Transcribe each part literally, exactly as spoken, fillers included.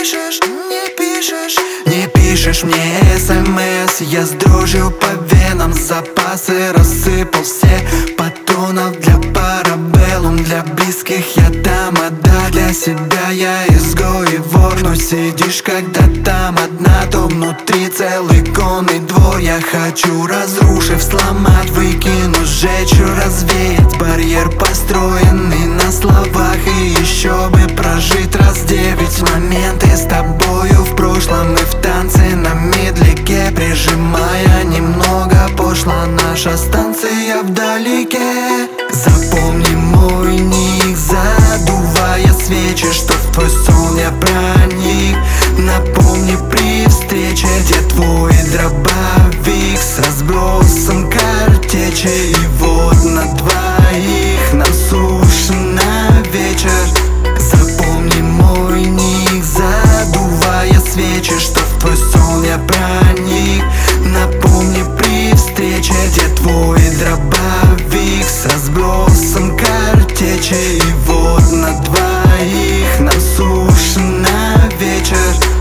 пишешь, не пишешь, не пишешь мне смс. Я с дрожью по венам запасы рассыпал все патронов для парабеллум. Для близких я дам, а да, для себя я изгой и вор. Но сидишь, когда там одна, то внутри целый конный двор. Я хочу, разрушив, сломать, выкинуть, сжечь, развеять барьер, построенный на словах. И еще бы прожить раз девять моменты с тобою в прошлом и в танце на медляке, прижимая немного пошло. Наша станция вдалеке. Запомни мой ник, задувая свечи, что в твой сон я проник. Напомни при встрече, где твой дробовик с разбросом картечи. И вот на двоих нам суши на вечер. Запомни мой ник, задувая свечи, что в твой сон я проник. Напомни при встрече, где твой дробовик с разбросом картечи. И вот на двоих нам суши на вечер.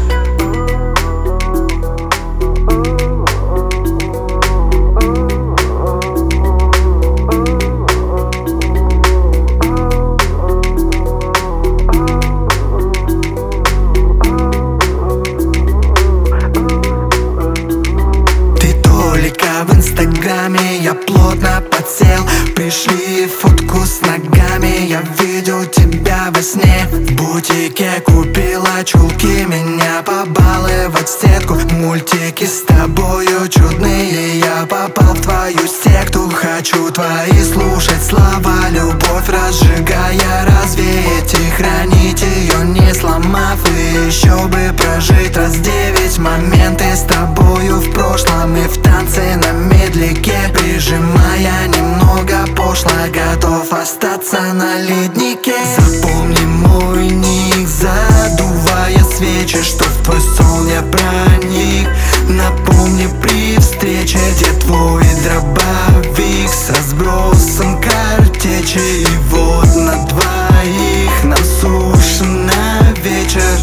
В инстаграме я плотно подсел. Пришли фотку с ногами, я видел тебя во сне. В бутике купила чулки, меня побаловать в сетку. Мультики с тобою чудные, я попал в твою секту. Хочу твои слушать слова, любовь разжигая, развеять и хранить ее, не сломав. И еще бы прожить раз девять моменты с тобою в прошлом и в танце на медляке, прижимая немного пошло, готов остаться на леднике. Запомни мой ник, задувая свечи, что в твой сон я проник. Напомни при встрече, где твой дробовик с разбросом картечи. И вот на двоих нам суши на вечер.